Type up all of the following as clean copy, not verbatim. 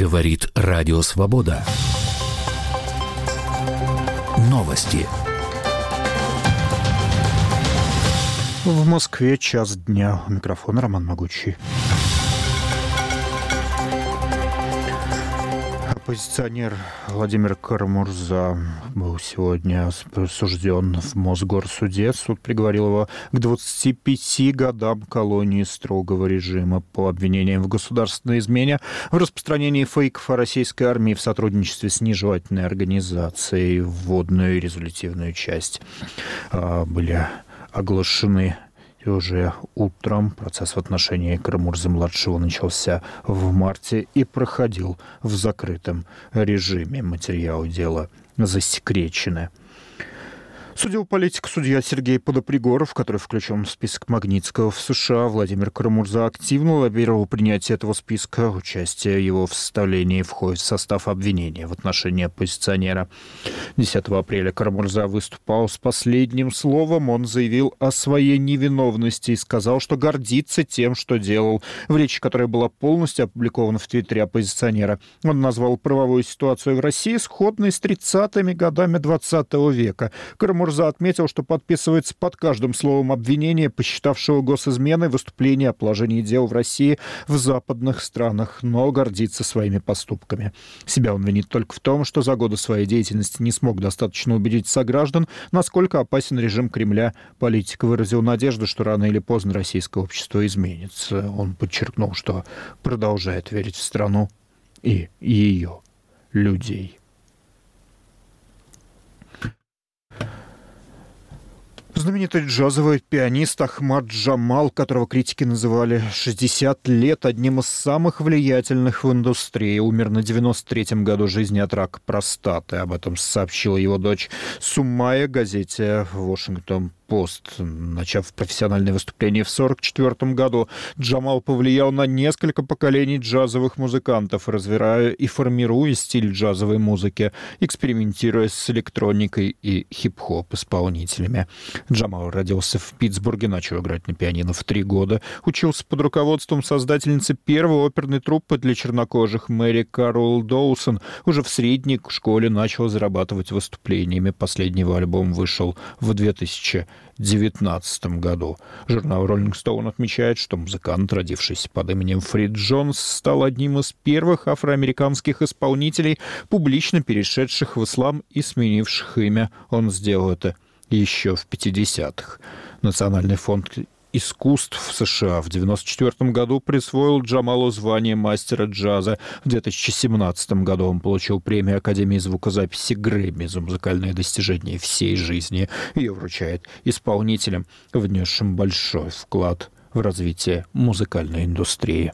Говорит Радио Свобода. Новости. В Москве 1:00 дня. У микрофона Роман Могучий. Оппозиционер Владимир Кара-Мурза был сегодня осужден в Мосгорсуде. Суд приговорил его к 25 годам колонии строгого режима по обвинениям в государственной измене, в распространении фейков о российской армии в сотрудничестве с нежелательной организацией. Вводную и резолютивную часть были оглашены. И уже утром процесс в отношении Кара-Мурзы-младшего начался в марте и проходил в закрытом режиме. Материалы дела засекречены. Судил политик судья Сергей Подопригоров, который включен в список Магнитского в США. Владимир Кара-Мурза активно лоббировал принятие этого списка. Участие его в составлении входит в состав обвинения в отношении оппозиционера. 10 апреля Кара-Мурза выступал с последним словом. Он заявил о своей невиновности и сказал, что гордится тем, что делал. В речи, которая была полностью опубликована в Твиттере оппозиционера, он назвал правовую ситуацию в России сходной с 30-ми годами 20 века. Кара-Мурза отметил, что подписывается под каждым словом обвинения, посчитавшего госизменой выступление о положении дел в России в западных странах, но гордится своими поступками. Себя он винит только в том, что за годы своей деятельности не смог достаточно убедить сограждан, насколько опасен режим Кремля. Политик выразил надежду, что рано или поздно российское общество изменится. Он подчеркнул, что продолжает верить в страну и ее людей. Знаменитый джазовый пианист Ахмад Джамал, которого критики называли 60 лет одним из самых влиятельных в индустрии, умер на 93-м году жизни от рака простаты. Об этом сообщила его дочь Суммая газете «Вашингтон Пост». Начав профессиональное выступление в 1944 году, Джамал повлиял на несколько поколений джазовых музыкантов, развивая и формируя стиль джазовой музыки, экспериментируя с электроникой и хип-хоп исполнителями. Джамал родился в Питтсбурге, начал играть на пианино в 3 года, учился под руководством создательницы первой оперной труппы для чернокожих Мэри Карол Доусон. Уже в средней школе начал зарабатывать выступлениями. Последний его альбом вышел в 2019 году. Журнал Rolling Stone отмечает, что музыкант, родившийся под именем Фрид Джонс, стал одним из первых афроамериканских исполнителей, публично перешедших в ислам и сменивших имя. Он сделал это еще в 50-х. Национальный фонд искусств в США в 1994 году присвоил Джамалу звание мастера джаза. В 2017 году он получил премию Академии звукозаписи Грэмми за музыкальные достижения всей жизни. Ее вручает исполнителям, внесшим большой вклад в развитие музыкальной индустрии.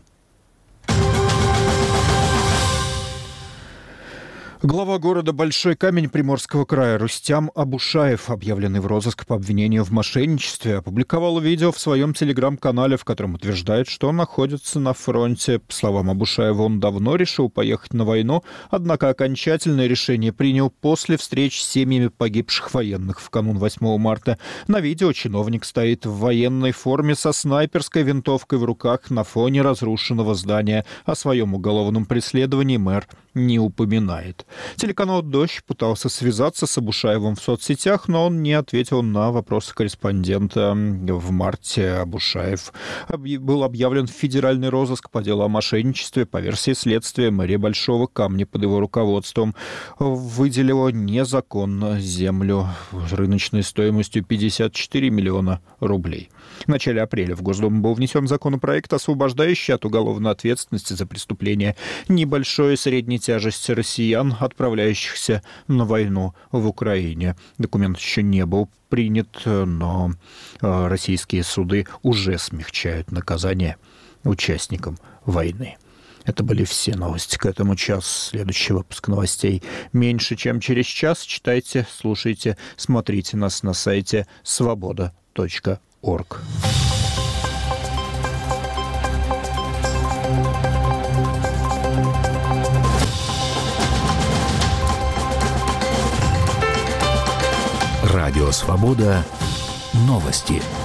Глава города Большой Камень Приморского края Рустям Абушаев, объявленный в розыск по обвинению в мошенничестве, опубликовал видео в своем телеграм-канале, в котором утверждает, что он находится на фронте. По словам Абушаева, он давно решил поехать на войну, однако окончательное решение принял после встреч с семьями погибших военных в канун 8 марта. На видео чиновник стоит в военной форме со снайперской винтовкой в руках на фоне разрушенного здания. О своем уголовном преследовании мэр не упоминает. Телеканал «Дождь» пытался связаться с Абушаевым в соцсетях, но он не ответил на вопросы корреспондента. В марте Абушаев был объявлен в федеральный розыск по делу о мошенничестве. По версии следствия, мэрия Большого Камня под его руководством выделила незаконно землю рыночной стоимостью 54 миллиона рублей. В начале апреля в Госдуму был внесен законопроект, освобождающий от уголовной ответственности за преступления небольшой и средней тяжести россиян, отправляющихся на войну в Украине. Документ еще не был принят, но российские суды уже смягчают наказание участникам войны. Это были все новости к этому часу. Следующий выпуск новостей меньше, чем через час. Читайте, слушайте, смотрите нас на сайте svoboda.org. Радио «Свобода». Новости.